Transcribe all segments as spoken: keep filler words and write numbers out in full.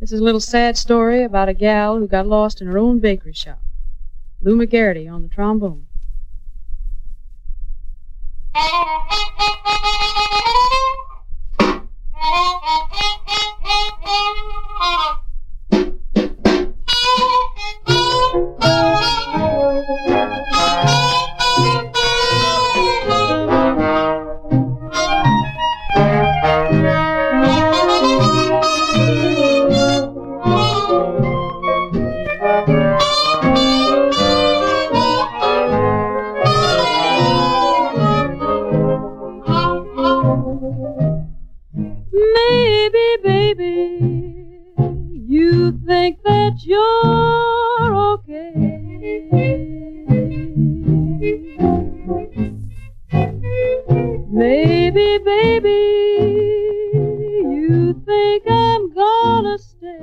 This is a little sad story about a gal who got lost in her own bakery shop. Lou McGarity on the trombone. Maybe, baby, you think that you're okay. Maybe, baby, you think I'm gonna stay.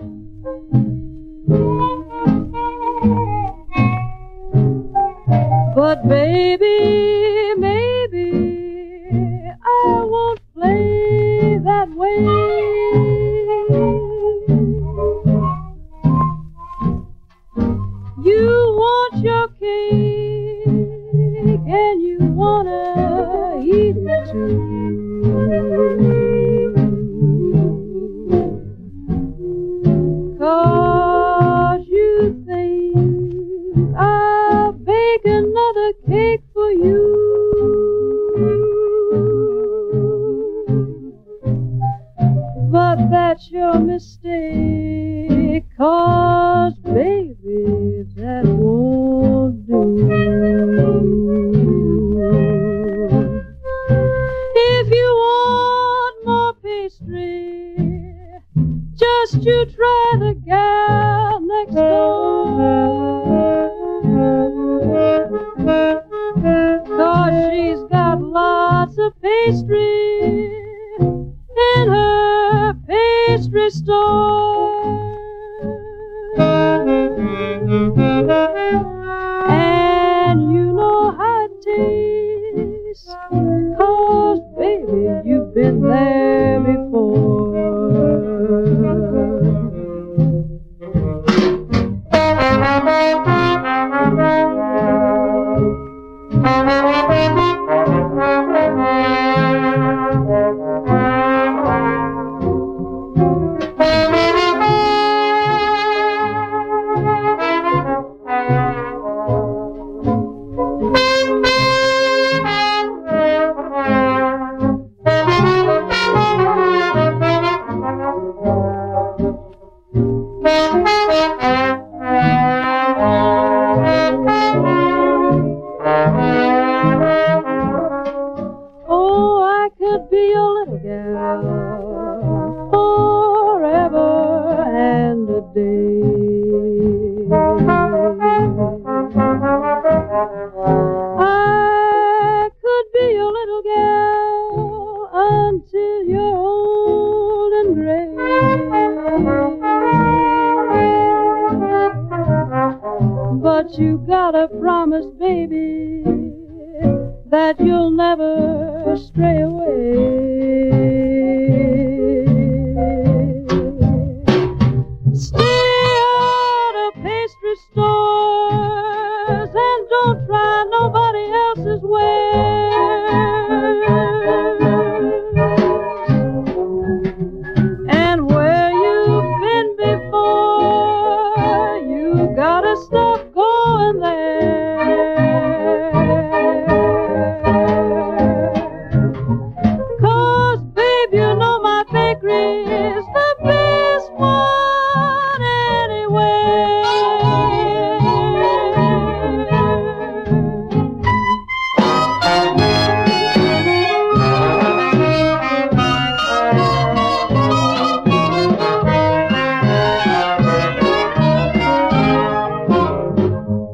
But baby, maybe I won't play that way. You want your cake and you wanna eat it too. 'Cause you think I'll bake another cake for you. But that's your mistake, 'cause baby, that won't do. If you want more pastry, just you try the gal next door. 'Cause she's got lots of pastry in her pastry store. And you know how it tastes, 'cause baby, you've been there before. Oh, I could be your little gal forever and a day. I could be your little gal until you're old and gray. But you gotta promise, baby, that you'll never stray away.